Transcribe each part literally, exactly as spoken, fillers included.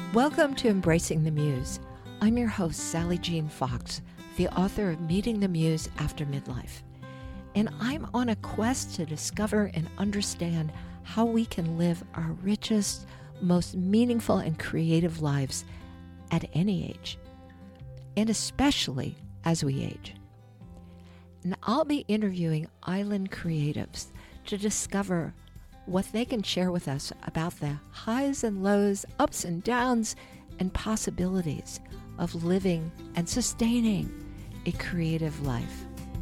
Welcome to Embracing the Muse. I'm your host, Sally Jean Fox, the author of Meeting the Muse After Midlife. And I'm on a quest to discover and understand how we can live our richest, most meaningful and creative lives at any age, and especially as we age. And I'll be interviewing island creatives to discover what they can share with us about the highs and lows, ups and downs, and possibilities of living and sustaining a creative life.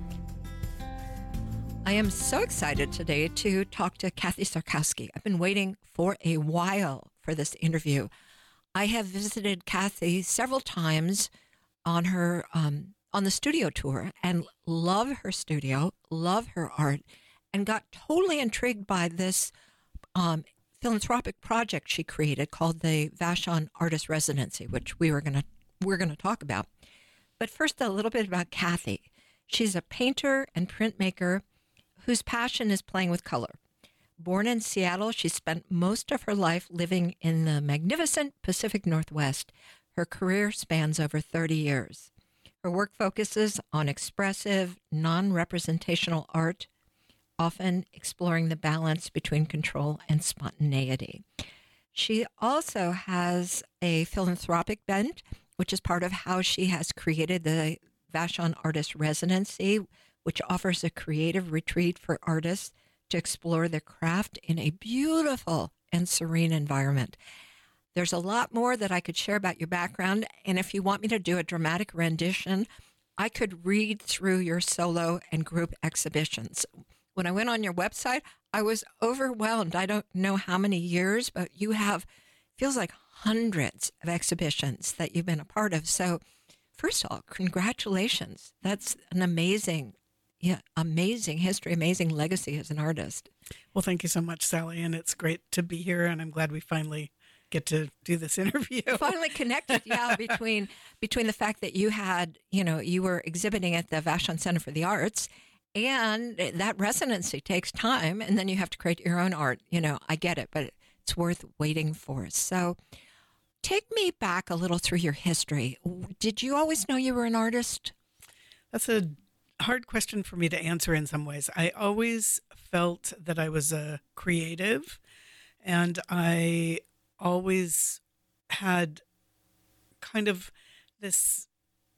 I am so excited today to talk to Kathy Sarkowski. I've been waiting for a while for this interview. I have visited Kathy several times on her um, on the studio tour and love her studio, love her art, and got totally intrigued by this um, philanthropic project she created called the Vashon Artist Residency, which we were gonna we're gonna talk about. But first, a little bit about Kathy. She's a painter and printmaker whose passion is playing with color. Born in Seattle, she spent most of her life living in the magnificent Pacific Northwest. Her career spans over thirty years. Her work focuses on expressive, non-representational art, often exploring the balance between control and spontaneity. She also has a philanthropic bent, which is part of how she has created the Vashon Artist Residency, which offers a creative retreat for artists to explore their craft in a beautiful and serene environment. There's a lot more that I could share about your background, and if you want me to do a dramatic rendition, I could read through your solo and group exhibitions. When I went on your website, I was overwhelmed. I don't know how many years, but you have, feels like hundreds of exhibitions that you've been a part of. So first of all, congratulations. That's an amazing, yeah, amazing history, amazing legacy as an artist. Well, thank you so much, Sally, and it's great to be here, and I'm glad we finally get to do this interview. Finally connected, yeah, between between the fact that you had, you know, you were exhibiting at the Vashon Center for the Arts, and that residency takes time, and then you have to create your own art. You know, I get it, but it's worth waiting for. So take me back a little through your history. Did you always know you were an artist? That's a hard question for me to answer in some ways. I always felt that I was a creative, and I always had kind of this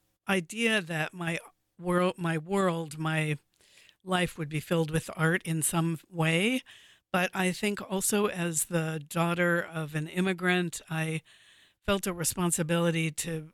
idea that my world, my world, my life would be filled with art in some way. But I think also as the daughter of an immigrant, I felt a responsibility to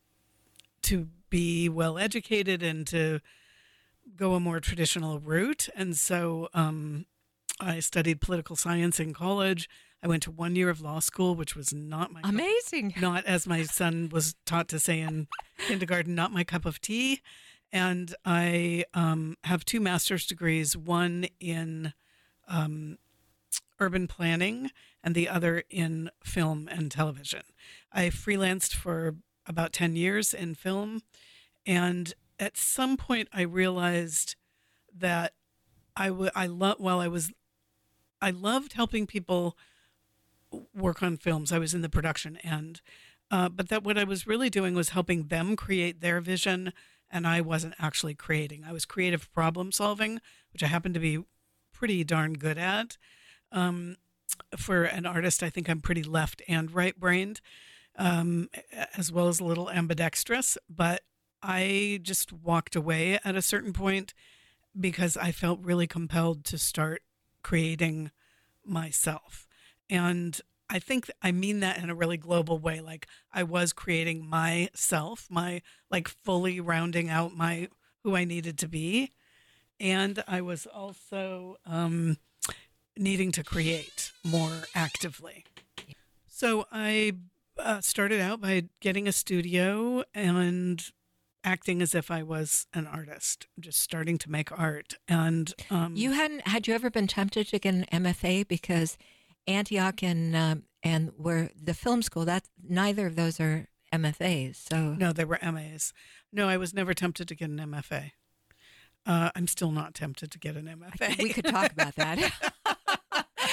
to be well educated and to go a more traditional route. And so um, I studied political science in college. I went to one year of law school, which was not my amazing, cup, not as my son was taught to say in kindergarten, not my cup of tea. And I um, have two master's degrees, one in um, urban planning and the other in film and television. I freelanced for about ten years in film, and at some point I realized that I would I love while I was I loved helping people work on films. I was in the production end, uh, but that what I was really doing was helping them create their vision, and I wasn't actually creating. I was creative problem solving, which I happen to be pretty darn good at. Um, for an artist, I think I'm pretty left and right brained, um, as well as a little ambidextrous. But I just walked away at a certain point because I felt really compelled to start creating myself. And I think I mean that in a really global way. Like I was creating myself, my like fully rounding out my who I needed to be. And I was also um, needing to create more actively. So I uh, started out by getting a studio and acting as if I was an artist, just starting to make art. And um, you hadn't had you ever been tempted to get an M F A? Because Antioch and um, and where the film school, that neither of those are M F As. So no, they were M As. No, I was never tempted to get an M F A. Uh, I'm still not tempted to get an M F A. We could talk about that. we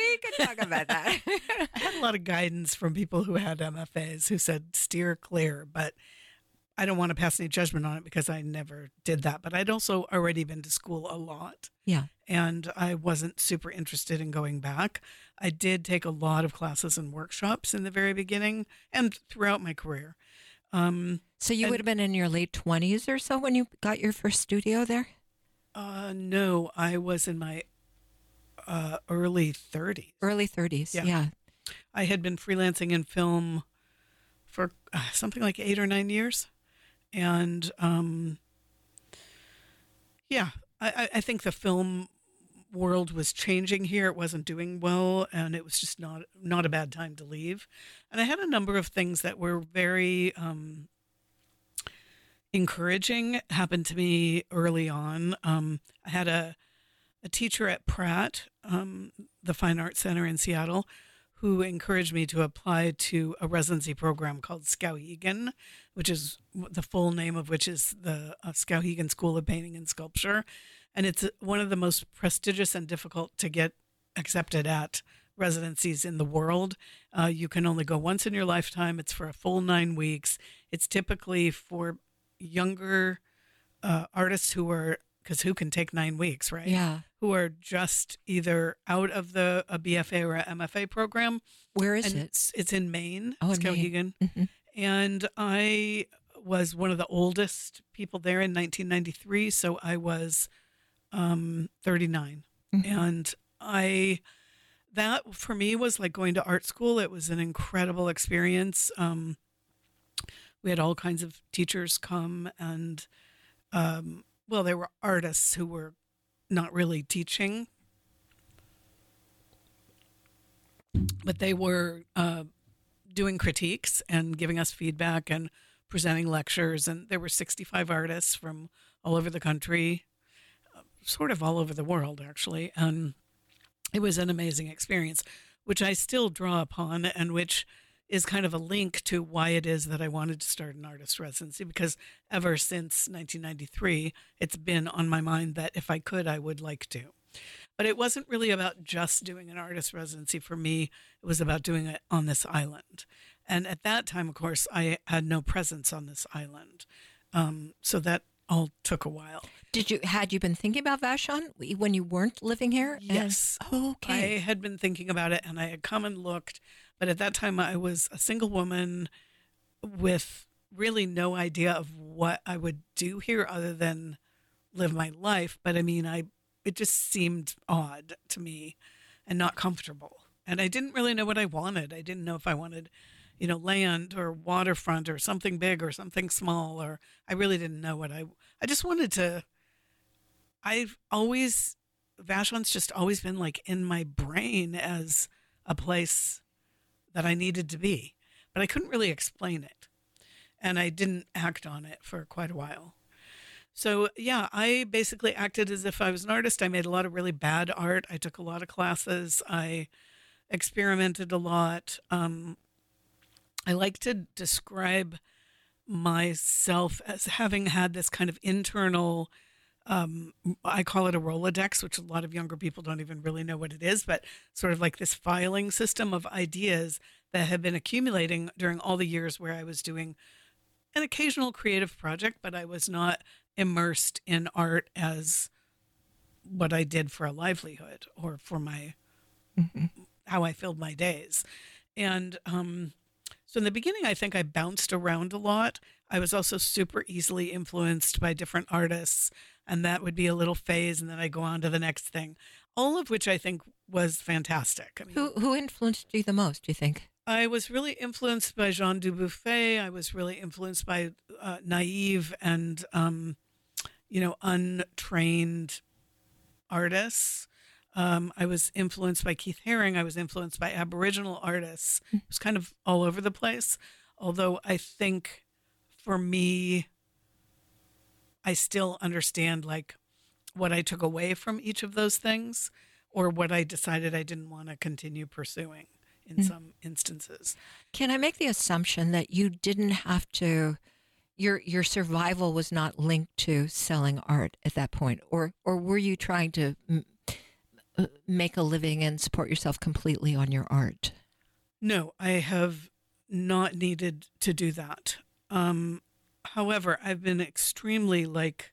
we can talk about that. I had a lot of guidance from people who had M F As who said steer clear, but I don't want to pass any judgment on it because I never did that. But I'd also already been to school a lot. Yeah. And I wasn't super interested in going back. I did take a lot of classes and workshops in the very beginning and throughout my career. Um, so you and, would have been in your late twenties or so when you got your first studio there? Uh, no, I was in my uh, early thirties. Early thirties, yeah. yeah. I had been freelancing in film for uh, something like eight or nine years. And um, yeah, I, I think the film world was changing here. It wasn't doing well, and it was just not not a bad time to leave. And I had a number of things that were very um, encouraging happen to me early on. Um, I had a a teacher at Pratt, um, the Fine Arts Center in Seattle, who encouraged me to apply to a residency program called Skowhegan, which is the full name of which is the uh, Skowhegan School of Painting and Sculpture. And it's one of the most prestigious and difficult to get accepted at residencies in the world. Uh, you can only go once in your lifetime. It's for a full nine weeks. It's typically for younger uh, artists who are, because who can take nine weeks, right? Yeah. Who are just either out of the a B F A or a M F A program. Where is and it? It's, it's in Maine, Oh, in Skowhegan. Mm-hmm. And I was one of the oldest people there in nineteen ninety-three. So I was um, thirty-nine. Mm-hmm. And I, that for me was like going to art school. It was an incredible experience. Um, we had all kinds of teachers come and, um, well, there were artists who were not really teaching, but they were uh, doing critiques and giving us feedback and presenting lectures. And there were sixty-five artists from all over the country, uh, sort of all over the world, actually. And it was an amazing experience, which I still draw upon and which is kind of a link to why it is that I wanted to start an artist residency, because ever since nineteen ninety-three, it's been on my mind that if I could, I would like to. But it wasn't really about just doing an artist residency for me. It was about doing it on this island. And at that time, of course, I had no presence on this island. Um, so that all took a while. Did you, had you been thinking about Vashon when you weren't living here? Yes. And, oh, okay. I had been thinking about it and I had come and looked. But at that time, I was a single woman with really no idea of what I would do here other than live my life. But I mean, I it just seemed odd to me and not comfortable. And I didn't really know what I wanted. I didn't know if I wanted, you know, land or waterfront or something big or something small. Or I really didn't know what I, I just wanted to, I've always, Vashon's just always been like in my brain as a place that I needed to be, but I couldn't really explain it. And I didn't act on it for quite a while. So yeah, I basically acted as if I was an artist. I made a lot of really bad art. I took a lot of classes. I experimented a lot. Um, I like to describe myself as having had this kind of internal, Um, I call it a Rolodex, which a lot of younger people don't even really know what it is, but sort of like this filing system of ideas that have been accumulating during all the years where I was doing an occasional creative project, but I was not immersed in art as what I did for a livelihood or for my, mm-hmm. how I filled my days. And um, so in the beginning, I think I bounced around a lot. I was also super easily influenced by different artists. And that would be a little phase, and then I go on to the next thing, all of which I think was fantastic. I mean, who who influenced you the most, do you think? I was really influenced by Jean Dubuffet. I was really influenced by uh, naive and, um, you know, untrained artists. Um, I was influenced by Keith Haring. I was influenced by Aboriginal artists. It was kind of all over the place. Although I think for me, I still understand like what I took away from each of those things or what I decided I didn't want to continue pursuing in mm-hmm. some instances. Can I make the assumption that you didn't have to, your your survival was not linked to selling art at that point? Or or were you trying to m- uh, make a living and support yourself completely on your art? No, I have not needed to do that. Um, however, I've been extremely like,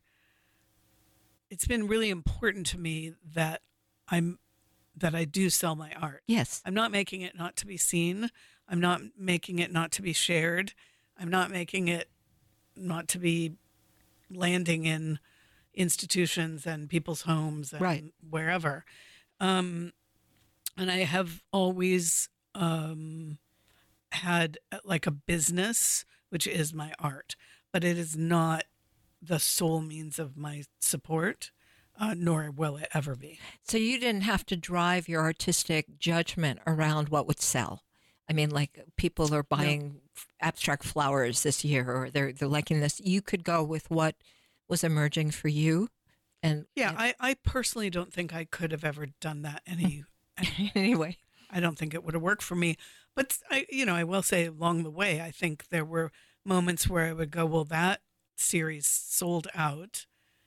it's been really important to me that I'm, that I do sell my art. Yes. I'm not making it not to be seen. I'm not making it not to be shared. I'm not making it not to be landing in institutions and people's homes and Right. wherever. Um, and I have always um, had uh, like a business, which is my art, but it is not the sole means of my support, uh, nor will it ever be. So you didn't have to drive your artistic judgment around what would sell. I mean, like people are buying f- abstract flowers this year, or they're they're liking this. You could go with what was emerging for you, and Yeah, and- I, I personally don't think I could have ever done that any. anyway, I don't think it would have worked for me. But I, you know, I will say along the way, I think there were moments where I would go, well, that series sold out,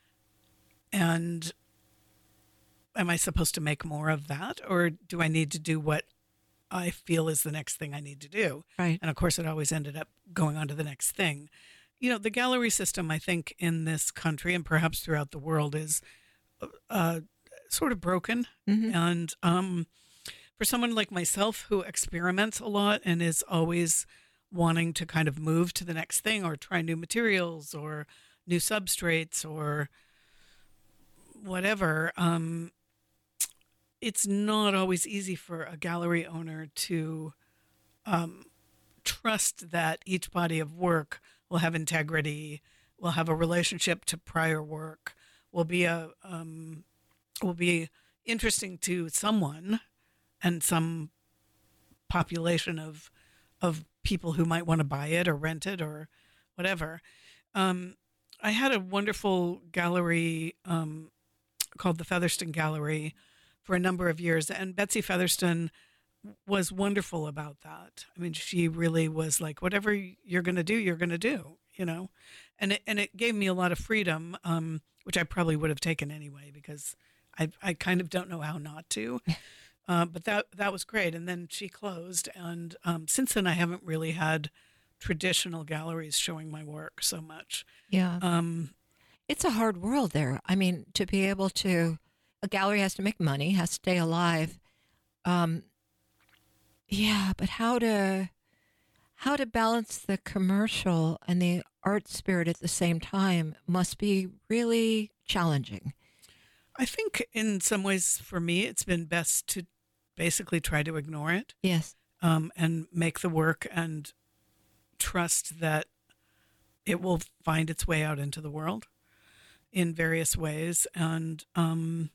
and am I supposed to make more of that, or do I need to do what I feel is the next thing I need to do? right? And of course, it always ended up going on to the next thing. You know, the gallery system, I think, in this country and perhaps throughout the world is uh, sort of broken. Mhm. And um, for someone like myself who experiments a lot and is always wanting to kind of move to the next thing or try new materials or new substrates or whatever, um, it's not always easy for a gallery owner to um, trust that each body of work will have integrity, will have a relationship to prior work, will be a um, will be interesting to someone and some population of of people who might want to buy it or rent it or whatever. Um, I had a wonderful gallery um, called the Featherston Gallery for a number of years, and Betsy Featherston was wonderful about that. I mean, she really was like, whatever you're going to do, you're going to do, you know, and it, and it gave me a lot of freedom, um, which I probably would have taken anyway because I I kind of don't know how not to. Uh, but that that was great. And then she closed, and um, since then I haven't really had traditional galleries showing my work so much. Yeah, Um, it's a hard world there. I mean, to be able to, a gallery has to make money, has to stay alive. Um, yeah, but how to how to balance the commercial and the art spirit at the same time must be really challenging. I think in some ways for me it's been best to basically try to ignore it Yes. um, and make the work and trust that it will find its way out into the world in various ways. And um,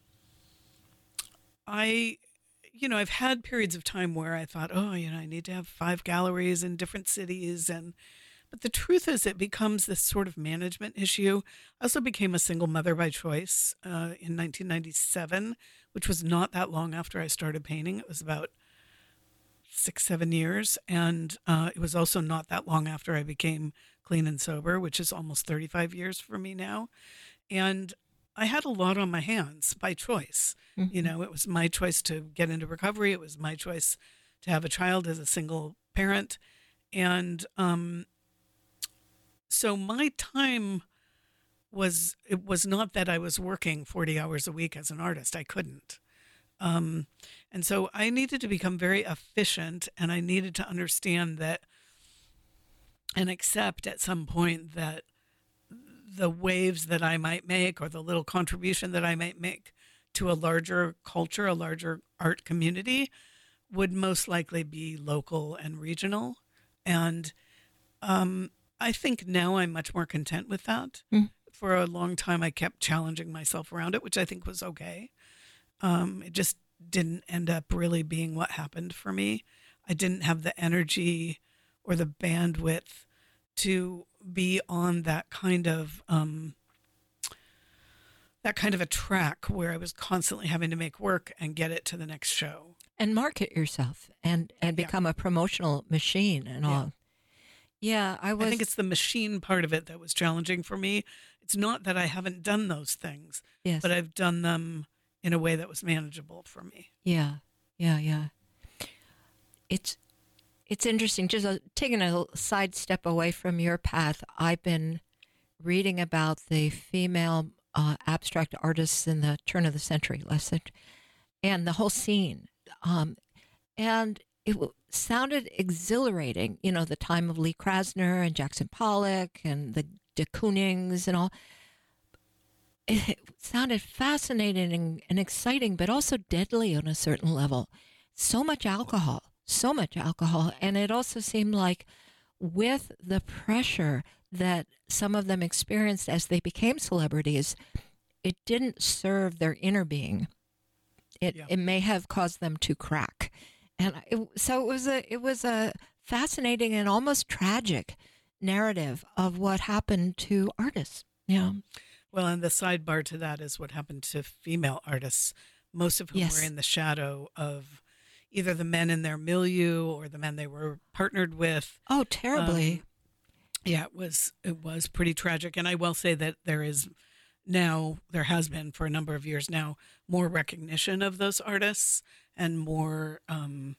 I, you know, I've had periods of time where I thought, oh, you know, I need to have five galleries in different cities. And, but the truth is it becomes this sort of management issue. I also became a single mother by choice uh, in nineteen ninety-seven, which was not that long after I started painting. It was about six, seven years. And uh, it was also not that long after I became clean and sober, which is almost thirty-five years for me now. And I had a lot on my hands by choice. Mm-hmm. You know, it was my choice to get into recovery. It was my choice to have a child as a single parent. And um, so my time was, it was not that I was working forty hours a week as an artist. I couldn't. Um, and so I needed to become very efficient, and I needed to understand that and accept at some point that the waves that I might make or the little contribution that I might make to a larger culture, a larger art community would most likely be local and regional. And um, I think now I'm much more content with that. Mm. For a long time, I kept challenging myself around it, which I think was okay. Um, it just didn't end up really being what happened for me. I didn't have the energy or the bandwidth to be on that kind of um, that kind of a track where I was constantly having to make work and get it to the next show. And market yourself and and Yeah. become a promotional machine and Yeah. all. Yeah, I was I think it's the machine part of it that was challenging for me. It's not that I haven't done those things, yes. but I've done them in a way that was manageable for me. Yeah, yeah, yeah. It's it's interesting. Just uh, taking a side step away from your path, I've been reading about the female uh, abstract artists in the turn of the century, last century, and the whole scene. Um, and it w- sounded exhilarating. You know, the time of Lee Krasner and Jackson Pollock and the de Koonings and all. It sounded fascinating and, and exciting, but also deadly on a certain level. So much alcohol, so much alcohol. And it also seemed like with the pressure that some of them experienced as they became celebrities, it didn't serve their inner being. It Yeah. it may have caused them to crack. And it, so it was a it was a fascinating and almost tragic narrative of what happened to artists. Yeah. Well, and the sidebar to that is what happened to female artists, most of whom Yes. were in the shadow of either the men in their milieu or the men they were partnered with. Oh, terribly. Um, yeah, it was it was pretty tragic, and I will say that there is now there has been for a number of years now more recognition of those artists and more um,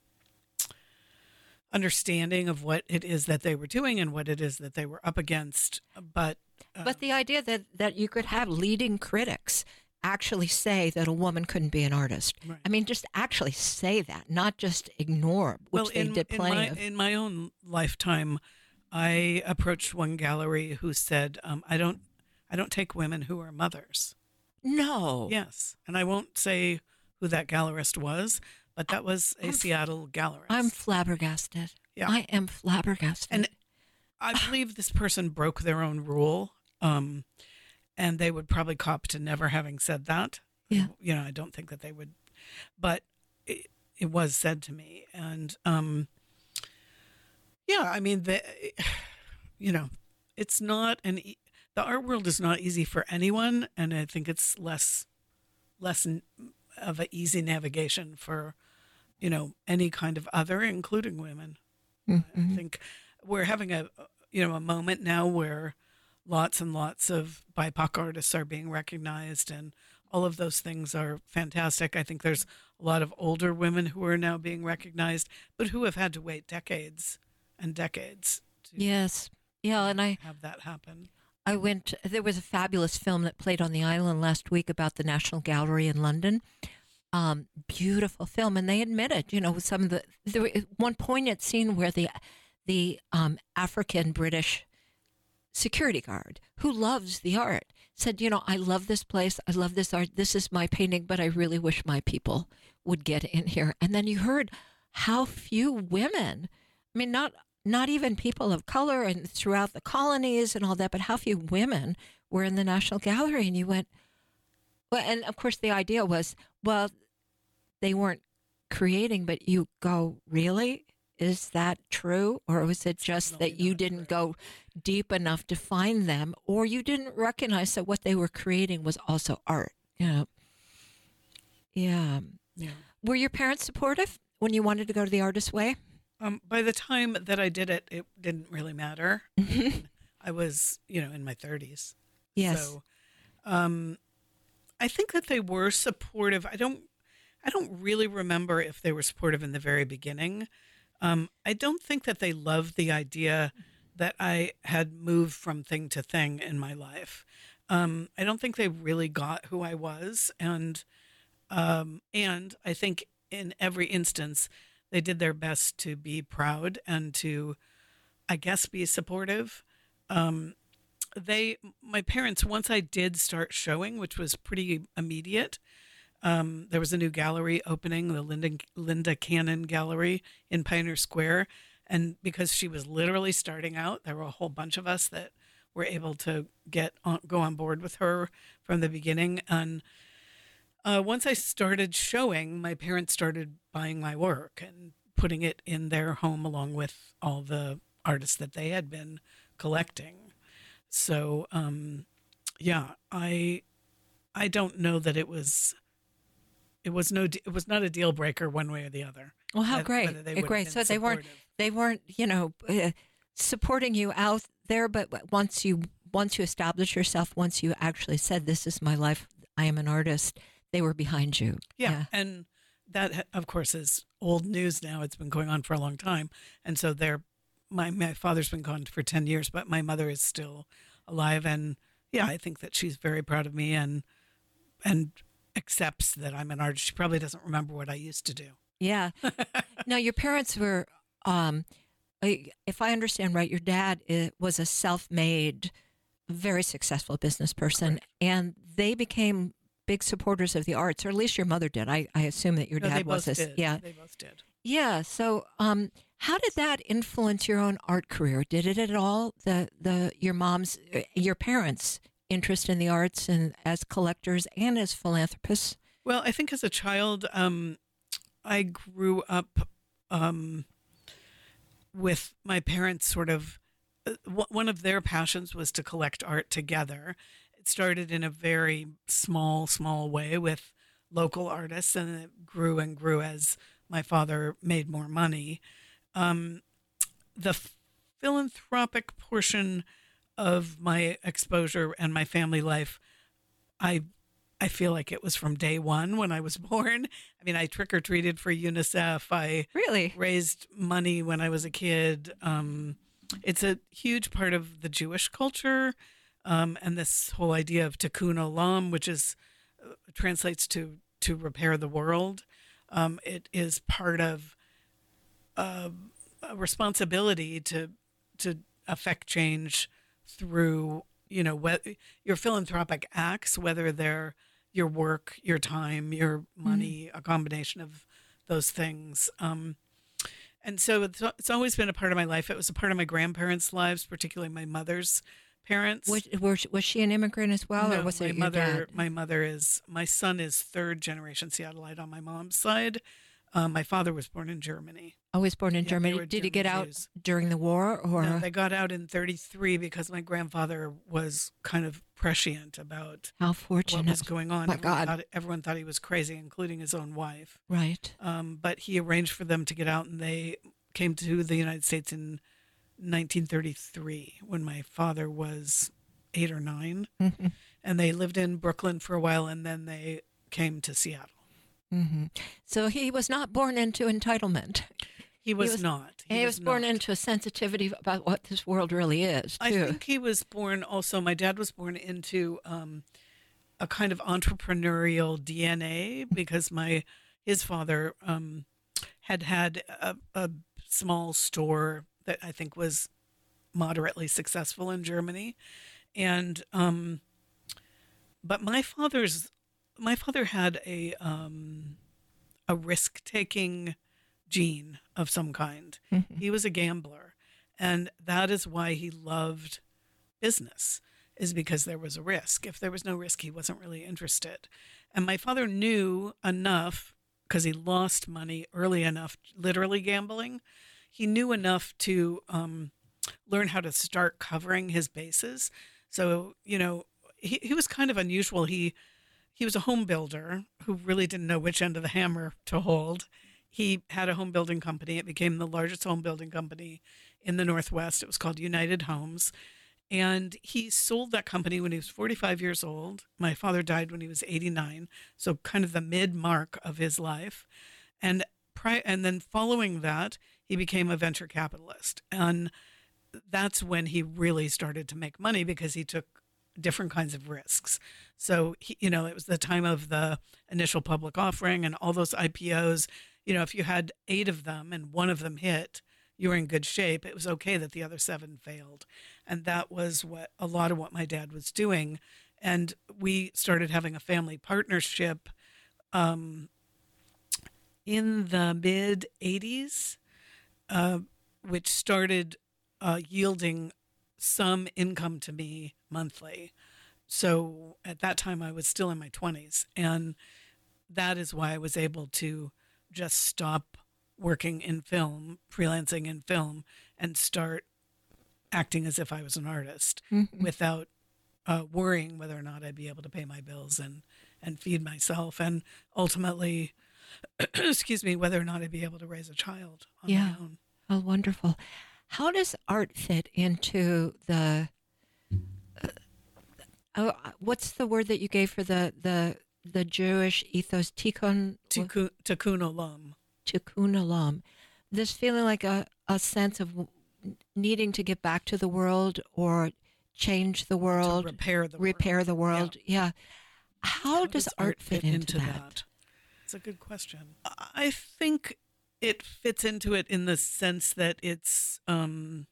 understanding of what it is that they were doing and what it is that they were up against. But uh, But the idea that, that you could have leading critics actually say that a woman couldn't be an artist. Right. I mean, just actually say that, not just ignore, which well, they in, did in plenty my, of. in my own lifetime, I approached one gallery who said, um, "I don't, I don't take women who are mothers." No. Yes, and I won't say who that gallerist was, but that was a I'm- Seattle gallerist. I'm flabbergasted. Yeah. I am flabbergasted. And I believe this person broke their own rule, um, and they would probably cop to never having said that. Yeah. You know, I don't think that they would, but it, it was said to me, and um, yeah, I mean, the, you know, it's not an e- the art world is not easy for anyone, and I think it's less less n- of an easy navigation for, you know, any kind of other, including women. Mhm. I think we're having a you know a moment now where lots and lots of B I P O C artists are being recognized, and all of those things are fantastic. I think there's a lot of older women who are now being recognized, but who have had to wait decades and decades to Yes. Yeah, and I, have that happen. I went, there was a fabulous film that played on the island last week about the National Gallery in London. Um, beautiful film. And they admitted, you know, some of the, there was one poignant scene where the, the um, African British security guard who loves the art said, you know, I love this place. I love this art. This is my painting, but I really wish my people would get in here. And then you heard how few women, I mean, not not even people of color and throughout the colonies and all that, but how few women were in the National Gallery. And you went, well, and of course the idea was, well, they weren't creating, but you go, really? Is that true? Or was it just Definitely that you not didn't true. go deep enough to find them, or you didn't recognize that what they were creating was also art? You know? Yeah. Yeah. Were your parents supportive when you wanted to go to the artist's way? Um, by the time that I did it, it didn't really matter. I was, you know, in my thirties. Yes. So, um, I think that they were supportive. I don't, I don't really remember if they were supportive in the very beginning. Um, I don't think that they loved the idea that I had moved from thing to thing in my life. Um, I don't think they really got who I was, and um, and I think in every instance they did their best to be proud and to, I guess, be supportive. Um, they, my parents, once I did start showing, which was pretty immediate. Um, there was a new gallery opening, the Linda, Linda Cannon Gallery in Pioneer Square. And because she was literally starting out, there were a whole bunch of us that were able to get on, go on board with her from the beginning. And uh, once I started showing, my parents started buying my work and putting it in their home along with all the artists that they had been collecting. So, um, yeah, I I don't know that it was it was no it was not a deal breaker one way or the other. Well, how Whether- great! whether they Eh, would have great. been So they weren't supportive. they weren't you know uh, supporting you out there, but once you once you established yourself, once you actually said, "This is my life. I am an artist," they were behind you. Yeah. Yeah. And that, of course, is old news now. It's been going on for a long time. And so they're, my, my father's been gone for ten years, but my mother is still alive. And yeah, I think that she's very proud of me and, and accepts that I'm an artist. She probably doesn't remember what I used to do. Yeah. Now, your parents were, um, I- if I understand right, your dad uh, was a self-made, very successful business person, Correct. and they became big supporters of the arts, or at least your mother did. I, I assume that your No, they dad was both this. did. Yeah. They both did. Yeah. So, um, how did that influence your own art career? Did it at all? The the your mom's, uh, your parents' interest in the arts and as collectors and as philanthropists? Well, I think as a child, um, I grew up um, with my parents sort of, uh, w- one of their passions was to collect art together. It started in a very small, small way with local artists, and it grew and grew as my father made more money. Um, the philanthropic portion of my exposure and my family life, I I feel like it was from day one when I was born. I mean, I trick or treated for UNICEF. I Really? raised money when I was a kid. Um, it's a huge part of the Jewish culture, um, and this whole idea of tikkun olam, which is uh, translates to to repair the world. Um, it is part of uh, a responsibility to to affect change through, you know, what your philanthropic acts, whether they're your work, your time, your money, a combination of those things. Um, and so it's, it's always been a part of my life. It was a part of my grandparents' lives, particularly my mother's parents. Was, was, was she an immigrant as well, no, or was my it your mother? dad? My mother is. My son is third generation Seattleite on my mom's side. Um, my father was born in Germany. I was born in Yeah, they Germany. were Did he German get out Jews. during the war, or No, they got out in thirty-three because my grandfather was kind of prescient about how what fortunate? was going on. My everyone God. Thought, everyone thought he was crazy, including his own wife. Right. Um, but he arranged for them to get out, and they came to the United States in nineteen thirty-three when my father was eight or nine. hmm And they lived in Brooklyn for a while, and then they came to Seattle. hmm So he was not born into entitlement. He was, was- not. He, was, born not. into a sensitivity about what this world really is, I too. think he was born also, my dad was born into um, a kind of entrepreneurial D N A because my his father um, had had a, a small store that I think was moderately successful in Germany. And, um, but my father's, my father had a, um, a risk-taking gene of some kind. Mhm. He was a gambler, and that is why he loved business, is because there was a risk. If there was no risk, he wasn't really interested. And my father knew enough, because he lost money early enough, literally gambling. He knew enough to um, learn how to start covering his bases. So, you know, he, he was kind of unusual. He he was a home builder who really didn't know which end of the hammer to hold. He had a home building company. It became the largest home building company in the Northwest. It was called United Homes. And he sold that company when he was forty-five years old. My father died when he was eighty-nine, so kind of the mid mark of his life. And pri- and then following that, he became a venture capitalist. And that's when he really started to make money because he took different kinds of risks. So, he, you know, it was the time of the initial public offering and all those I P Os. You know, if you had eight of them and one of them hit, you were in good shape. It was okay that the other seven failed. And that was what a lot of what my dad was doing. And we started having a family partnership um, in the mid eighties, uh, which started uh, yielding some income to me monthly. So at that time, I was still in my twenties. And that is why I was able to just stop working in film, freelancing in film, and start acting as if I was an artist Mhm. without uh, worrying whether or not I'd be able to pay my bills and, and feed myself. And ultimately, excuse me, whether or not I'd be able to raise a child on Yeah. my own. Oh, wonderful. How does art fit into the, uh, oh, what's the word that you gave for the, the the Jewish ethos, tikkun, Tikkun, tikkun olam. tikkun olam, this feeling like a, a sense of w- needing to get back to the world or change the world, To repair the repair world. the world. Yeah. How, How does art fit, into, that? that? It's a good question. I think it fits into it in the sense that it's um,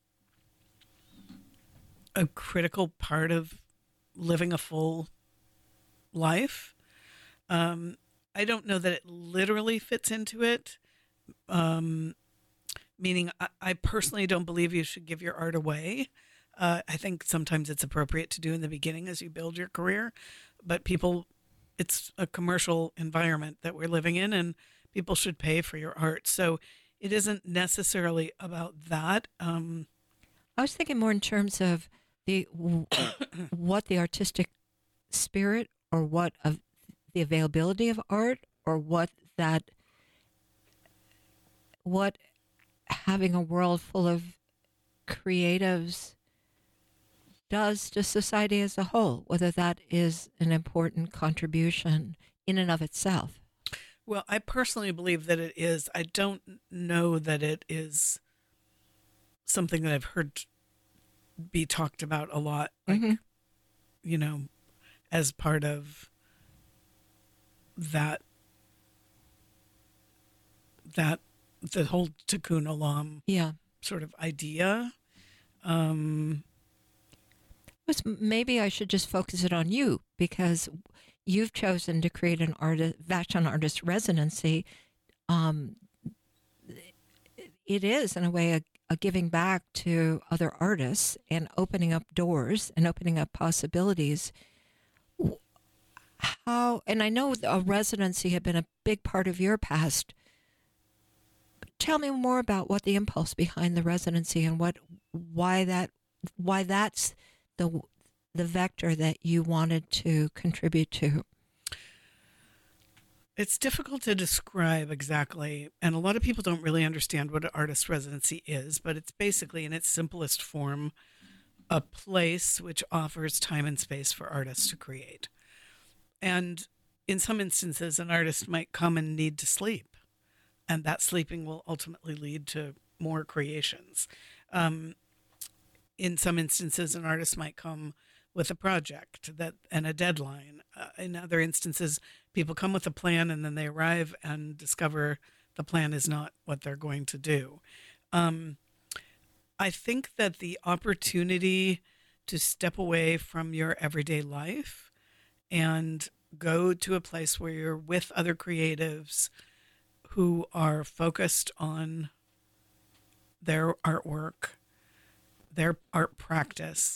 a critical part of living a full life. Um, I don't know that it literally fits into it, um, meaning I, I personally don't believe you should give your art away. Uh, I think sometimes it's appropriate to do in the beginning as you build your career, but people, it's a commercial environment that we're living in, and people should pay for your art. So it isn't necessarily about that. Um, I was thinking more in terms of the w- what the artistic spirit or what of the availability of art or what that what having a world full of creatives does to society as a whole, whether that is an important contribution in and of itself. well, I personally believe that it is. I don't know that it is something that I've heard be talked about a lot, like, Mhm. you know, as part of that, that, the whole tikkun olam Yeah. sort of idea. Um, Was maybe I should just focus it on you because you've chosen to create an artist, Vashon Artist Residency. Um, it is, in a way, a, a giving back to other artists and opening up doors and opening up possibilities. How, and I know a residency had been a big part of your past. Tell me more about what the impulse behind the residency and what, why that, why that's the the vector that you wanted to contribute to. It's difficult to describe exactly, and a lot of people don't really understand what an artist residency is, but it's basically, in its simplest form, a place which offers time and space for artists to create. And in some instances, an artist might come and need to sleep, and that sleeping will ultimately lead to more creations. Um, in some instances, an artist might come with a project that and a deadline. Uh, in other instances, people come with a plan and then they arrive and discover the plan is not what they're going to do. Um, I think that the opportunity to step away from your everyday life and go to a place where you're with other creatives who are focused on their artwork, their art practice,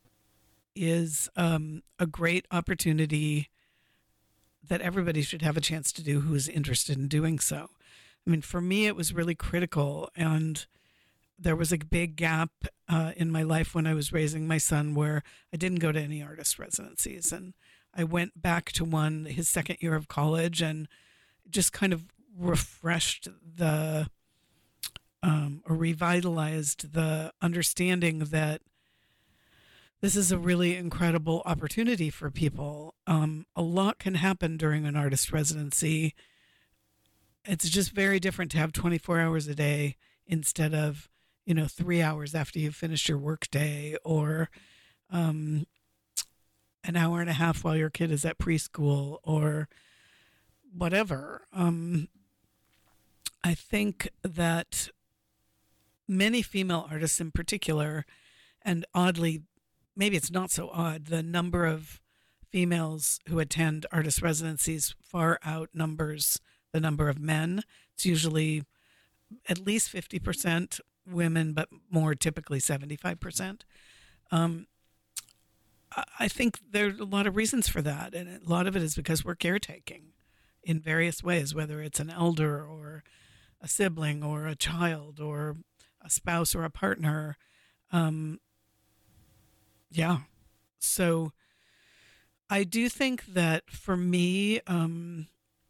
is um, a great opportunity that everybody should have a chance to do who is interested in doing so. I mean, for me, it was really critical. And there was a big gap uh, in my life when I was raising my son where I didn't go to any artist residencies. And I went back to one his second year of college and just kind of refreshed the, um, or revitalized the understanding that this is a really incredible opportunity for people. Um, a lot can happen during an artist residency. It's just very different to have twenty-four hours a day instead of, you know, three hours after you've finished your work day, or um, an hour and a half while your kid is at preschool, or whatever. Um, I think that many female artists in particular, and oddly, maybe it's not so odd, the number of females who attend artist residencies far outnumbers the number of men. It's usually at least fifty percent women, but more typically seventy-five percent. Um, I think there are a lot of reasons for that. And a lot of it is because we're caretaking in various ways, whether it's an elder or a sibling or a child or a spouse or a partner. Um, Yeah. So I do think that for me, um,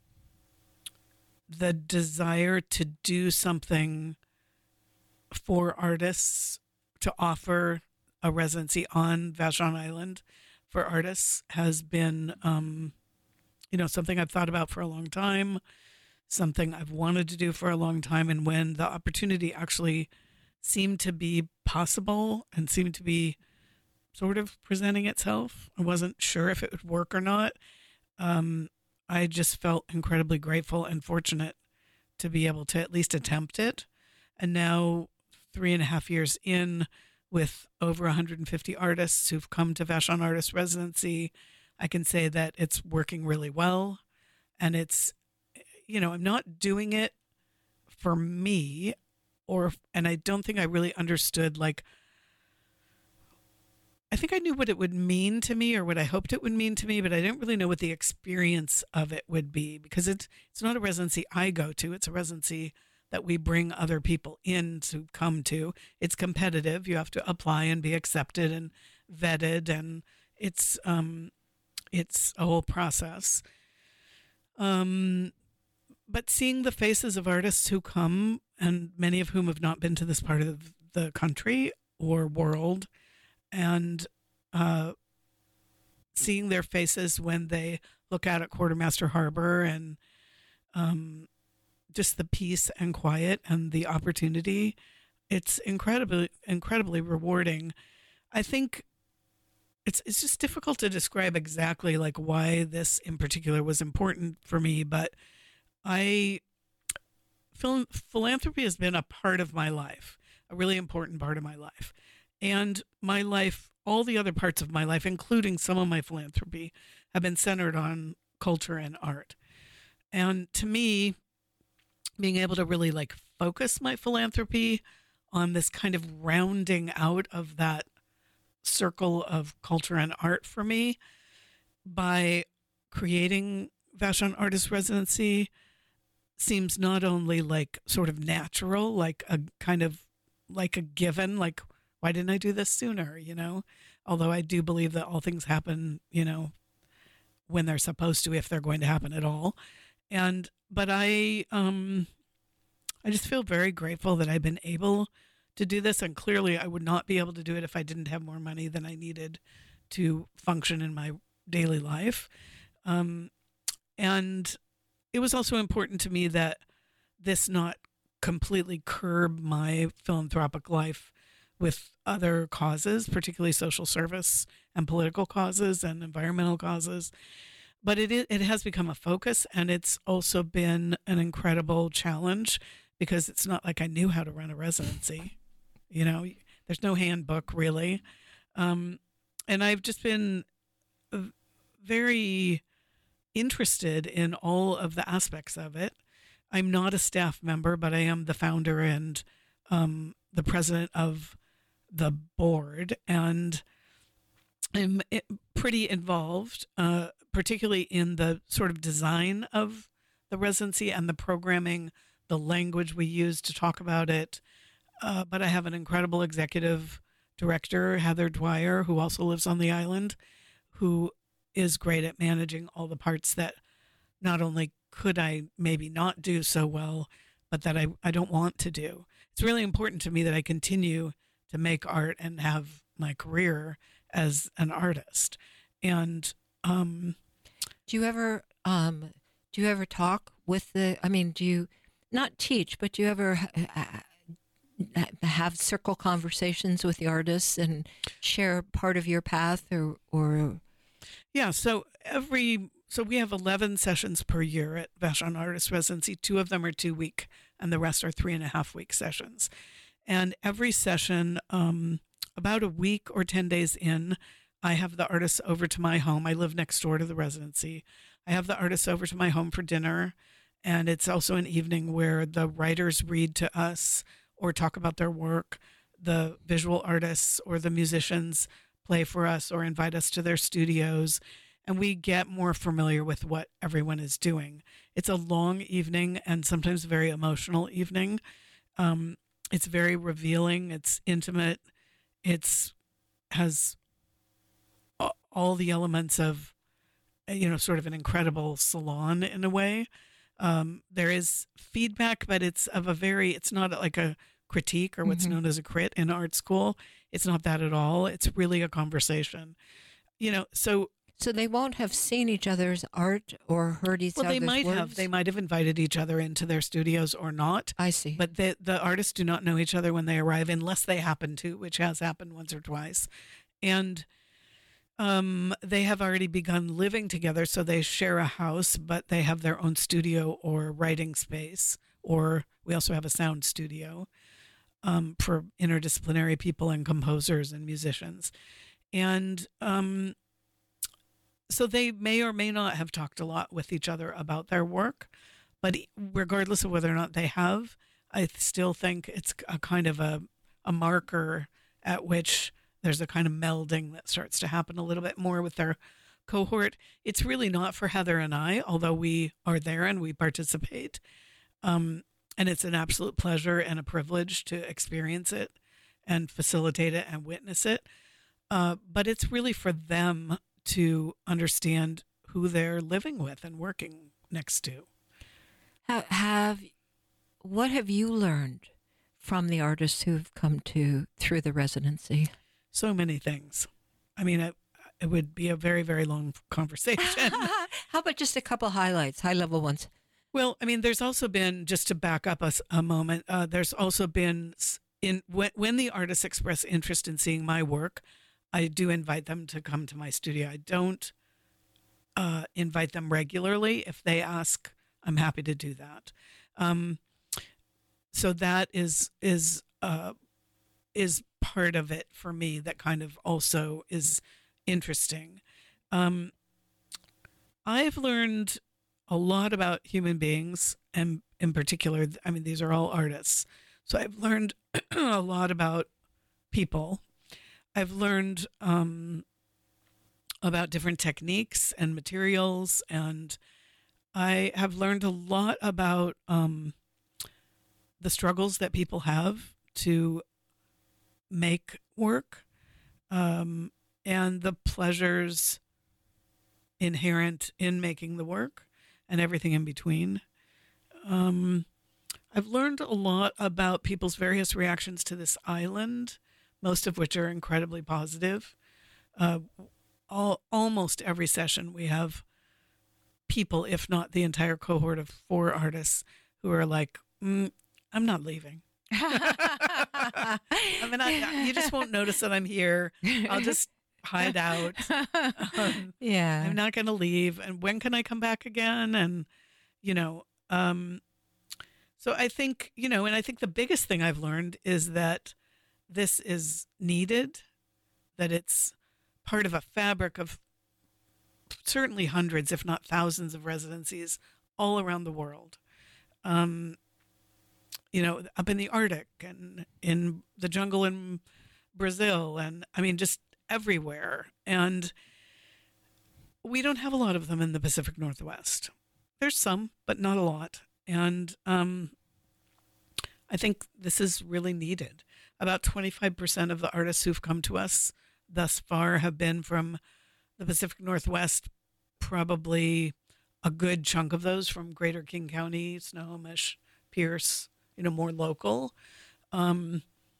the desire to do something for artists, to offer a residency on Vashon Island for artists has been, um, you know, something I've thought about for a long time, something I've wanted to do for a long time. And when the opportunity actually seemed to be possible and seemed to be sort of presenting itself, I wasn't sure if it would work or not. Um, I just felt incredibly grateful and fortunate to be able to at least attempt it. And now, three and a half years in, with over one hundred fifty artists who've come to Vashon Artist Residency, I can say that it's working really well. And it's, you know, I'm not doing it for me, or, and I don't think I really understood, like, I think I knew what it would mean to me or what I hoped it would mean to me, but I didn't really know what the experience of it would be, because it's, it's not a residency I go to. It's a residency that we bring other people in to come to. It's competitive. You have to apply and be accepted and vetted, and it's um, it's a whole process. Um, but seeing the faces of artists who come, and many of whom have not been to this part of the country or world, and uh, seeing their faces when they look out at Quartermaster Harbor, and um, just the peace and quiet and the opportunity, it's incredibly, incredibly rewarding. I think it's it's just difficult to describe exactly like why this in particular was important for me, but I phil- philanthropy has been a part of my life, a really important part of my life. And my life, all the other parts of my life, including some of my philanthropy, have been centered on culture and art. And to me, being able to really like focus my philanthropy on this kind of rounding out of that circle of culture and art for me by creating Vashon Artist Residency seems not only like sort of natural, like a kind of like a given, like, why didn't I do this sooner? You know, although I do believe that all things happen, you know, when they're supposed to, if they're going to happen at all. And, but I, um, I just feel very grateful that I've been able to do this. And clearly I would not be able to do it if I didn't have more money than I needed to function in my daily life. Um, and it was also important to me that this not completely curb my philanthropic life with other causes, particularly social service and political causes and environmental causes. But it it has become a focus, and it's also been an incredible challenge, because it's not like I knew how to run a residency. You know, there's no handbook really. Um, and I've just been very interested in all of the aspects of it. I'm not a staff member, but I am the founder and um, the president of the board, and I'm pretty involved, uh, particularly in the sort of design of the residency and the programming, the language we use to talk about it. Uh, but I have an incredible executive director, Heather Dwyer, who also lives on the island, who is great at managing all the parts that not only could I maybe not do so well, but that I, I don't want to do. It's really important to me that I continue to make art and have my career as an artist. And um, do you ever um, do you ever talk with the? I mean, do you not teach, but do you ever ha- have circle conversations with the artists and share part of your path, or or? Yeah. So every so we have eleven sessions per year at Vashon Artist Residency. Two of them are two week, and the rest are three and a half week sessions. And every session, um, about a week or ten days in, I have the artists over to my home. I live next door to the residency. I have the artists over to my home for dinner. And it's also an evening where the writers read to us or talk about their work. The visual artists or the musicians play for us or invite us to their studios. And we get more familiar with what everyone is doing. It's a long evening and sometimes a very emotional evening. Um, it's very revealing. It's intimate. It's has all the elements of, you know, sort of an incredible salon in a way. Um, there is feedback, but it's of a very, it's not like a critique or what's mm-hmm. known as a crit in art school. It's not that at all. It's really a conversation, you know, so. So they won't have seen each other's art or heard each Well, other's they might words? have. They might have invited each other into their studios or not. I see. But the the artists do not know each other when they arrive, unless they happen to, which has happened once or twice. And um, they have already begun living together, so they share a house, but they have their own studio or writing space. Or we also have a sound studio um, for interdisciplinary people and composers and musicians. And um, so they may or may not have talked a lot with each other about their work, but regardless of whether or not they have, I still think it's a kind of a, a marker at which there's a kind of melding that starts to happen a little bit more with their cohort. It's really not for Heather and I, although we are there and we participate. Um, and it's an absolute pleasure and a privilege to experience it and facilitate it and witness it. Uh, but it's really for them to understand who they're living with and working next to. Have, have what have you learned from the artists who've come to through the residency? So many things. I mean, it, it would be a very, very long conversation. How about just a couple highlights, high level ones? Well, I mean, there's also been, just to back up a, a moment, uh, there's also been, in when, when the artists express interest in seeing my work, I do invite them to come to my studio. I don't uh, invite them regularly. If they ask, I'm happy to do that. Um, so that is is uh, is part of it for me. That kind of also is interesting. Um, I've learned a lot about human beings, and in particular, I mean, these are all artists. So I've learned a lot about people. I've learned um, about different techniques and materials, and I have learned a lot about um, the struggles that people have to make work, um, and the pleasures inherent in making the work and everything in between. Um, I've learned a lot about people's various reactions to this island, most of which are incredibly positive. Uh, all, almost every session we have people, if not the entire cohort of four artists, who are like, mm, I'm not leaving. I mean, I, you just won't notice that I'm here. I'll just hide out. Um, yeah. I'm not going to leave. And when can I come back again? And, you know, um, so I think, you know, and I think the biggest thing I've learned is that this is needed, that it's part of a fabric of certainly hundreds, if not thousands of residencies all around the world. Um, you know, up in the Arctic and in the jungle in Brazil, and I mean, just everywhere. And we don't have a lot of them in the Pacific Northwest. There's some, but not a lot. And um, I think this is really needed. About twenty-five percent of the artists who've come to us thus far have been from the Pacific Northwest, probably a good chunk of those from Greater King County, Snohomish, Pierce, you know, more local. Um,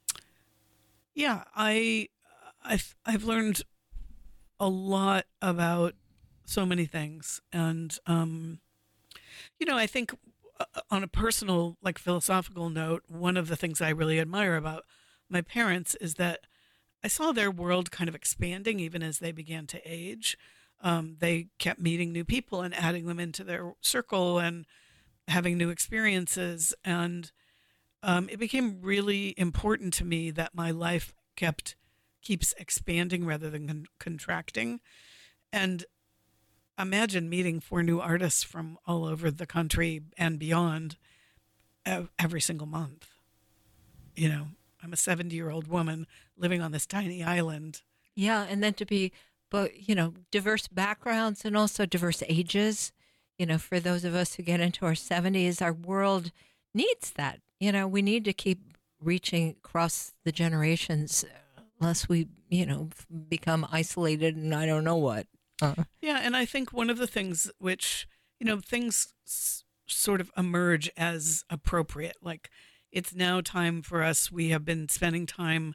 yeah, I, I've, I've learned a lot about so many things. And, um, you know, I think on a personal, like philosophical note, one of the things I really admire about my parents is that I saw their world kind of expanding even as they began to age. Um, they kept meeting new people and adding them into their circle and having new experiences. And um, it became really important to me that my life kept keeps expanding rather than con- contracting. And imagine meeting four new artists from all over the country and beyond every single month. You know, I'm a seventy-year-old woman living on this tiny island. Yeah, and then to be, but you know, diverse backgrounds and also diverse ages. You know, for those of us who get into our seventies, our world needs that. You know, we need to keep reaching across the generations, unless we, you know, become isolated and I don't know what. Uh. Yeah, and I think one of the things which, you know, things s- sort of emerge as appropriate, like it's now time for us. We have been spending time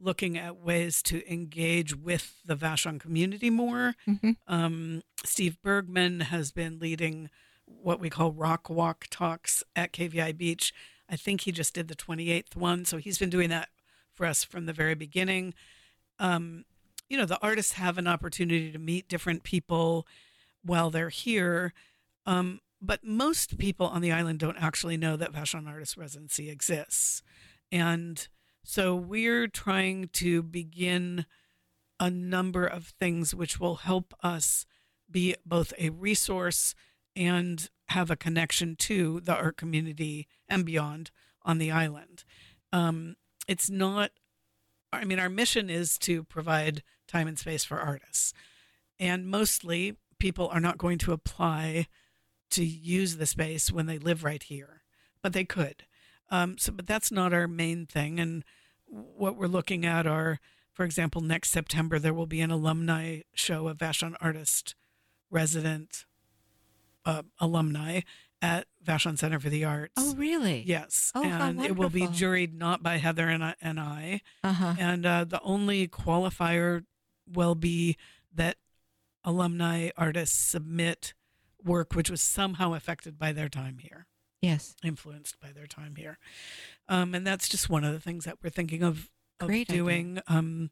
looking at ways to engage with the Vashon community more. Mm-hmm. Um, Steve Bergman has been leading what we call Rock Walk talks at K V I Beach. I think he just did the twenty-eighth one. So he's been doing that for us from the very beginning. Um, you know, the artists have an opportunity to meet different people while they're here. Um, but most people on the island don't actually know that Vashon Artist Residency exists. And so we're trying to begin a number of things which will help us be both a resource and have a connection to the art community and beyond on the island. Um, it's not, I mean, our mission is to provide time and space for artists. And mostly people are not going to apply to use the space when they live right here, but they could. Um, so, but that's not our main thing. And what we're looking at are, for example, next September, there will be an alumni show of Vashon Artist resident uh, alumni at Vashon Center for the Arts. Oh, really? Yes. Oh, how and it will be wonderful. juried not by Heather and I. And, I. Uh-huh. and uh, the only qualifier will be that alumni artists submit work which was somehow affected by their time here, Yes. influenced by their time here. Um, and that's just one of the things that we're thinking of, of Great idea. doing. Um,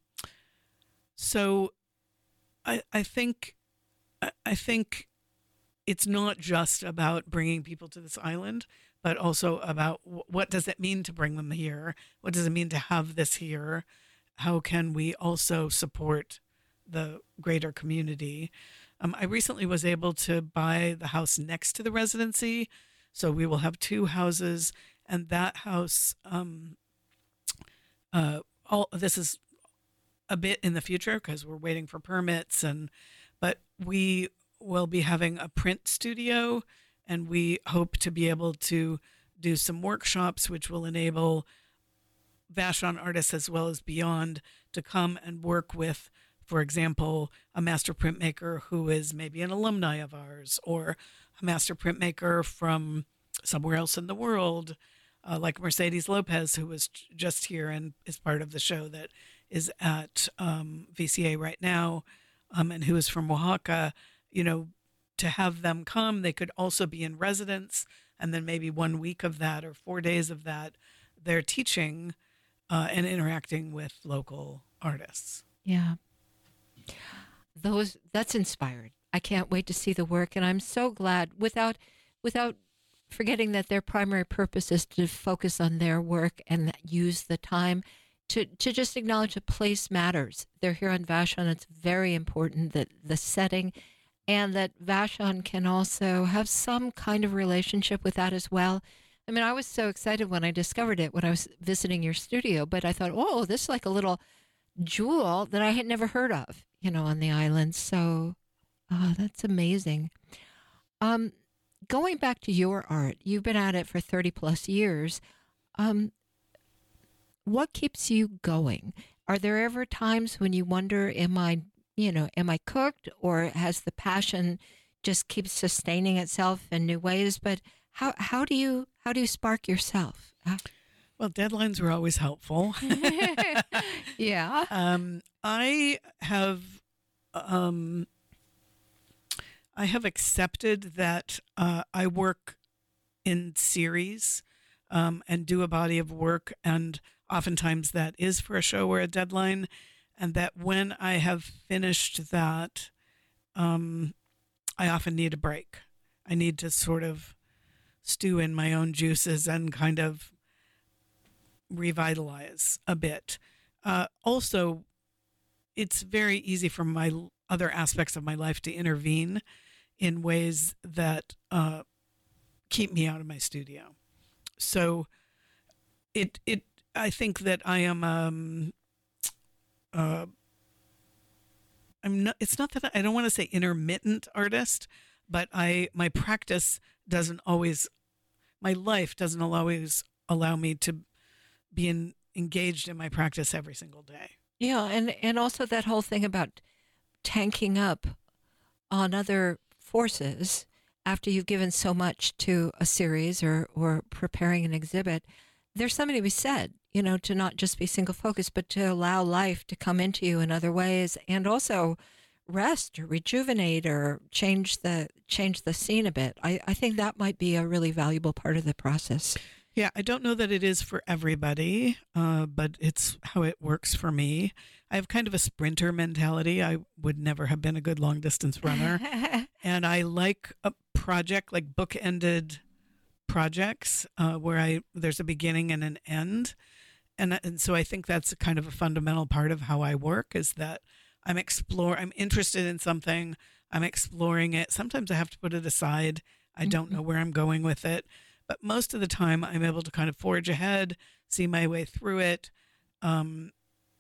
so I, I think, I, I think it's not just about bringing people to this island, but also about w- what does it mean to bring them here? What does it mean to have this here? How can we also support the greater community? Um, I recently was able to buy the house next to the residency. So we will have two houses, and that house, um, uh, all this is a bit in the future because we're waiting for permits, and but we will be having a print studio, and we hope to be able to do some workshops which will enable Vashon artists as well as beyond to come and work with, for example, a master printmaker who is maybe an alumni of ours, or a master printmaker from somewhere else in the world, uh, like Mercedes Lopez, who was j- just here and is part of the show that is at um, V C A right now, um, and who is from Oaxaca. You know, to have them come, they could also be in residence, and then maybe one week of that or four days of that, they're teaching uh, and interacting with local artists. Yeah. Those that's inspired. I can't wait to see the work, and I'm so glad without without forgetting that their primary purpose is to focus on their work and use the time to to just acknowledge a place matters. They're here on Vashon. It's very important that the setting and that Vashon can also have some kind of relationship with that as well. I mean, I was so excited when I discovered it when I was visiting your studio, but I thought, oh, this is like a little jewel that I had never heard of, you know, on the island. So, oh, that's amazing. Um, going back to your art, you've been at it for thirty plus years. Um, what keeps you going? Are there ever times when you wonder, am I, you know, am I cooked, or has the passion just keeps sustaining itself in new ways? But how, how do you, how do you spark yourself? How- Well, deadlines were always helpful. yeah. um, I have, um, I have accepted that uh, I work in series um, and do a body of work, and oftentimes that is for a show or a deadline, and that when I have finished that, um, I often need a break. I need to sort of stew in my own juices and kind of revitalize a bit. Uh, also, it's very easy for my other aspects of my life to intervene in ways that uh, keep me out of my studio. So it it I think that I am um uh I'm not it's not that I, I don't want to say intermittent artist, but I my practice doesn't always my life doesn't always allow me to be in, engaged in my practice every single day. Yeah, and, and also that whole thing about tanking up on other forces after you've given so much to a series or, or preparing an exhibit. There's something to be said, you know, to not just be single focused, but to allow life to come into you in other ways, and also rest or rejuvenate or change the change the scene a bit. I, I think that might be a really valuable part of the process. Yeah, I don't know that it is for everybody, uh, but it's how it works for me. I have kind of a sprinter mentality. I would never have been a good long distance runner. And I like a project, like book-ended projects uh, where I there's a beginning and an end. And, and so I think that's kind of a fundamental part of how I work, is that I'm explore. I'm interested in something. I'm exploring it. Sometimes I have to put it aside. I don't know where I'm going with it. But most of the time, I'm able to kind of forge ahead, see my way through it. Um,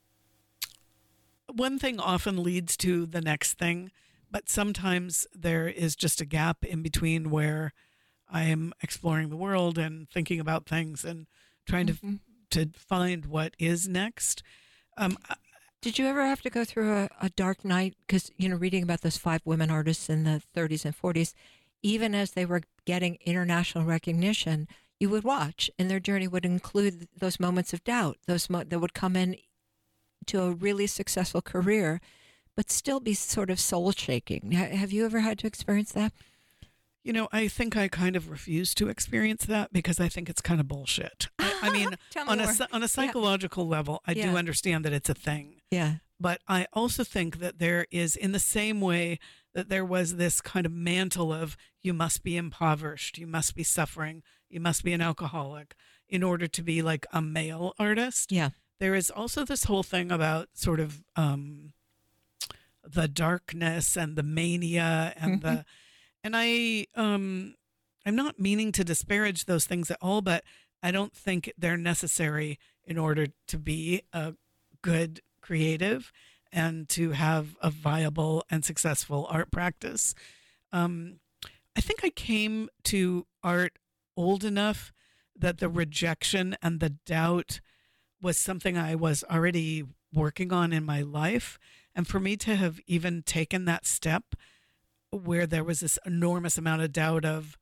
one thing often leads to the next thing, but sometimes there is just a gap in between where I am exploring the world and thinking about things and trying Mm-hmm. to to find what is next. Um, Did you ever have to go through a, a dark night? Because, you know, reading about those five women artists in the thirties and forties, even as they were getting international recognition, you would watch, and their journey would include those moments of doubt, those mo- that would come in to a really successful career, but still be sort of soul shaking. Ha- have you ever had to experience that? You know, I think I kind of refuse to experience that because I think it's kind of bullshit. I, I mean, Tell me on a more. psy- on a psychological level, I do Yeah. understand that it's a thing. Yeah. But I also think that there is, in the same way that there was this kind of mantle of you must be impoverished, you must be suffering, you must be an alcoholic in order to be like a male artist. Yeah. There is also this whole thing about sort of um, the darkness and the mania and Mhm. the, and I, um, I'm not meaning to disparage those things at all, but I don't think they're necessary in order to be a good creative and to have a viable and successful art practice. Um, I think I came to art old enough that the rejection and the doubt was something I was already working on in my life. And for me to have even taken that step where there was this enormous amount of doubt of,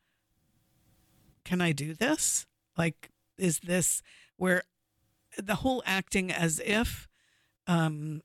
can I do this? Like, is this where the whole acting as if um,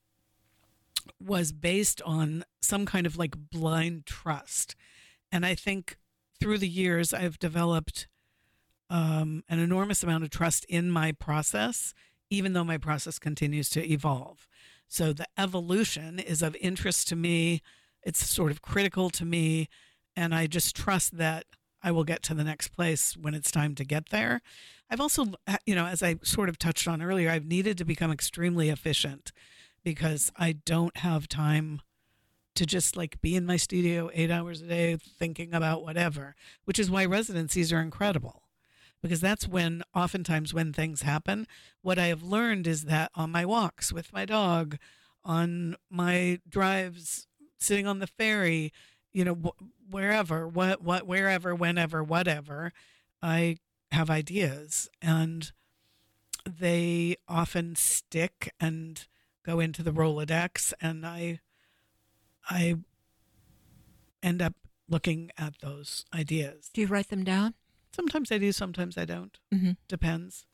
was based on some kind of like blind trust. And I think through the years, I've developed um, an enormous amount of trust in my process, even though my process continues to evolve. So the evolution is of interest to me. It's sort of critical to me. And I just trust that I will get to the next place when it's time to get there. I've also, you know, as I sort of touched on earlier, I've needed to become extremely efficient because I don't have time to just like be in my studio eight hours a day thinking about whatever, which is why residencies are incredible. Because that's when, oftentimes, when things happen, what I have learned is that on my walks with my dog, on my drives, sitting on the ferry, you know, wh- wherever, what, what, wherever, whenever, whatever, I have ideas, and they often stick and go into the Rolodex, and I, I end up looking at those ideas. Do you write them down? Sometimes I do, sometimes I don't. Mm-hmm. Depends.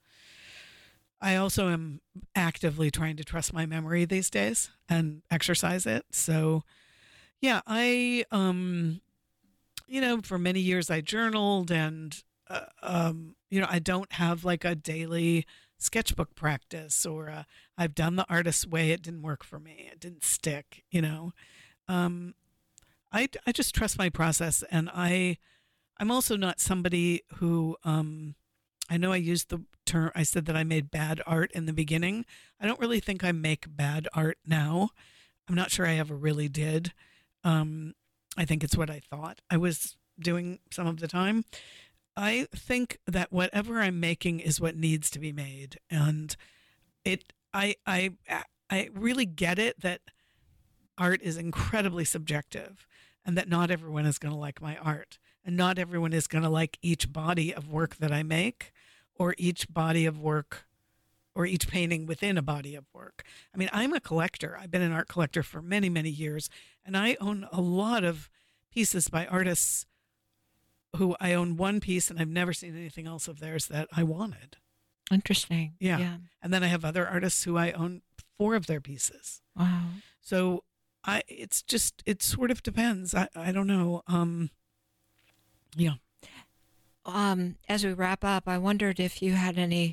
I also am actively trying to trust my memory these days and exercise it. So, yeah, I, um, you know, for many years I journaled, and, uh, um, you know, I don't have like a daily sketchbook practice, or uh, I've done the artist's way. It didn't work for me. It didn't stick, you know. Um, I, I just trust my process, and I, I'm also not somebody who, um, I know I used the term, I said that I made bad art in the beginning. I don't really think I make bad art now. I'm not sure I ever really did. Um, I think it's what I thought I was doing some of the time. I think that whatever I'm making is what needs to be made. And it, I, I, I really get it that art is incredibly subjective, and that not everyone is going to like my art. And not everyone is going to like each body of work that I make, or each body of work, or each painting within a body of work. I mean, I'm a collector. I've been an art collector for many, many years, and I own a lot of pieces by artists who I own one piece, and I've never seen anything else of theirs that I wanted. Interesting. Yeah. Yeah. And then I have other artists who I own four of their pieces. Wow. So I, it's just, it sort of depends. I, I don't know. Um, yeah. Um, as we wrap up, I wondered if you had any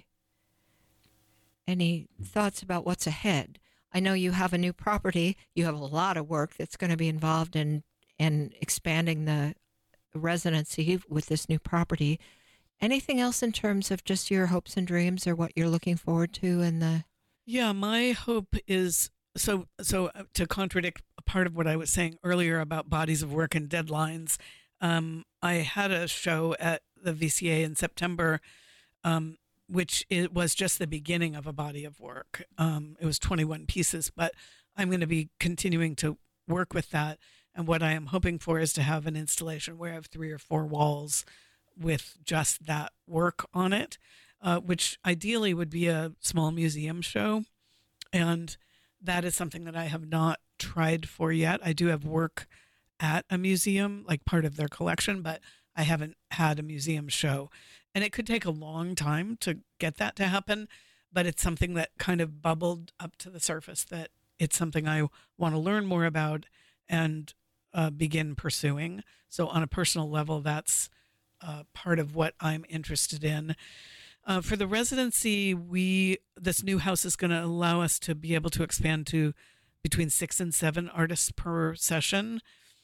any thoughts about what's ahead. I know you have a new property. You have a lot of work that's going to be involved in in expanding the residency with this new property. Anything else in terms of just your hopes and dreams or what you're looking forward to in the Yeah, my hope is so so uh, to contradict a part of what I was saying earlier about bodies of work and deadlines. Um, I had a show at the V C A in September, um, which it was just the beginning of a body of work. Um, it was twenty-one pieces, but I'm going to be continuing to work with that. And what I am hoping for is to have an installation where I have three or four walls with just that work on it, uh, which ideally would be a small museum show. And that is something that I have not tried for yet. I do have work at a museum, like part of their collection, but I haven't had a museum show. And it could take a long time to get that to happen, but it's something that kind of bubbled up to the surface that it's something I want to learn more about and uh, begin pursuing. So on a personal level, that's uh, part of what I'm interested in. Uh, for the residency, we this new house is going to allow us to be able to expand to between six and seven artists per session.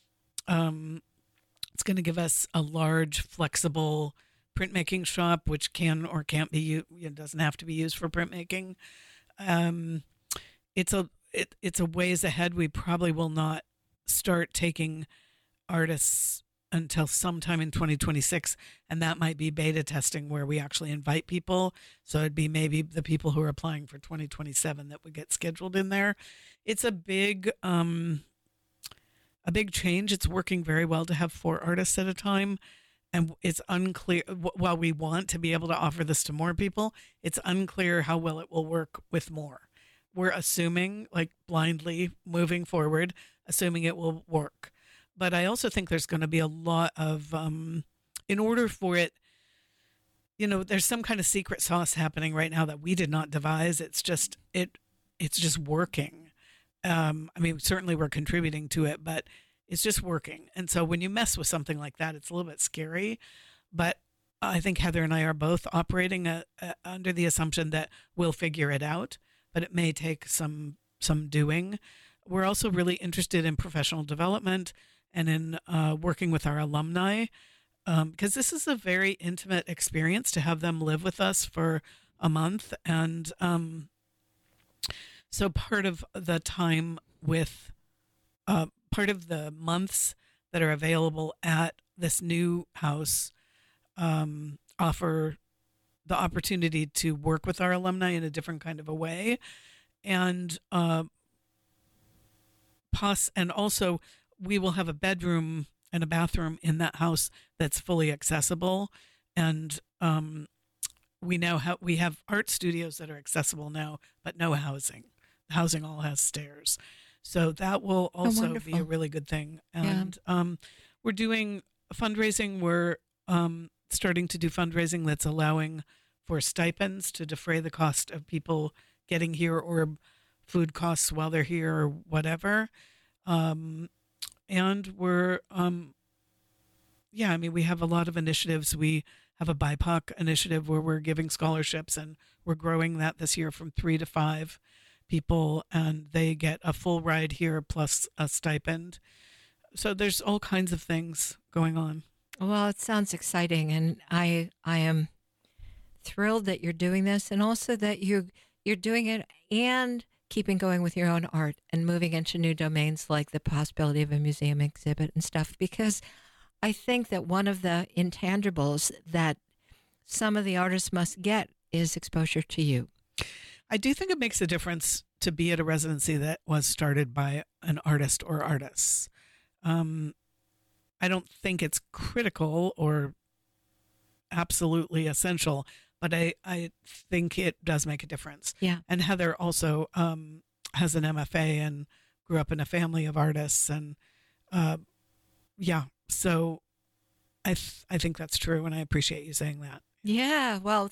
Um, it's going to give us a large, flexible printmaking shop, which can or can't be used. It doesn't have to be used for printmaking. Um, it's a it, it's a ways ahead. We probably will not start taking artists until sometime in twenty twenty-six, and that might be beta testing where we actually invite people. So it'd be maybe the people who are applying for twenty twenty-seven that would get scheduled in there. It's a big um, a big change. It's working very well to have four artists at a time, and it's unclear. While we want to be able to offer this to more people, it's unclear how well it will work with more. We're assuming, like blindly moving forward, assuming it will work. But I also think there's going to be a lot of, um, in order for it, you know, there's some kind of secret sauce happening right now that we did not devise. It's just, it, it's just working. Um, I mean, certainly we're contributing to it, but it's just working. And so when you mess with something like that, it's a little bit scary. But I think Heather and I are both operating a, a, under the assumption that we'll figure it out, but it may take some some doing. We're also really interested in professional development and in uh, working with our alumni, um, because this is a very intimate experience to have them live with us for a month. And um, so part of the time with, uh, part of the months that are available at this new house um, offer the opportunity to work with our alumni in a different kind of a way. And uh, pos- and also we will have a bedroom and a bathroom in that house that's fully accessible. And um, we now have we have art studios that are accessible now, but no housing. The housing all has stairs. So that will also be a really good thing. And yeah. um, we're doing fundraising. We're um, starting to do fundraising that's allowing for stipends to defray the cost of people getting here or food costs while they're here or whatever. Um, and we're, um, yeah, I mean, we have a lot of initiatives. We have a B I P O C initiative where we're giving scholarships, and we're growing that this year from three to five people, and they get a full ride here plus a stipend. So there's all kinds of things going on. Well, it sounds exciting, and I I am thrilled that you're doing this, and also that you you're doing it and keeping going with your own art and moving into new domains like the possibility of a museum exhibit and stuff, because I think that one of the intangibles that some of the artists must get is exposure to you. I do think it makes a difference to be at a residency that was started by an artist or artists. Um, I don't think it's critical or absolutely essential, but I, I think it does make a difference. Yeah. And Heather also um, has an M F A and grew up in a family of artists. And uh, yeah, so I th- I think that's true. And I appreciate you saying that. Yeah. Well, th-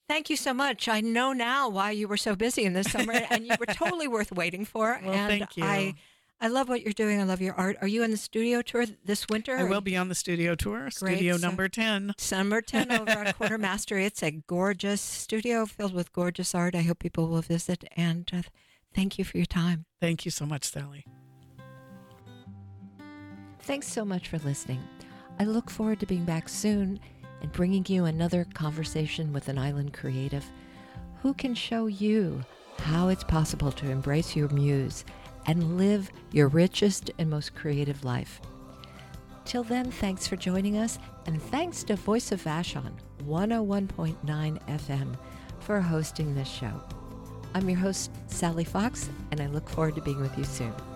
Thank you so much. I know now why you were so busy in the summer, and you were totally worth waiting for. Well, and thank you. I, I love what you're doing. I love your art. Are you on the studio tour this winter? I will be on the studio tour, Great. studio So- number ten. Summer ten over at Quartermaster. It's a gorgeous studio filled with gorgeous art. I hope people will visit. And uh, thank you for your time. Thank you so much, Sally. Thanks so much for listening. I look forward to being back soon and bringing you another conversation with an island creative who can show you how it's possible to embrace your muse and live your richest and most creative life. Till then, thanks for joining us, and thanks to Voice of Vashon, one oh one point nine F M, for hosting this show. I'm your host, Sally Fox, and I look forward to being with you soon.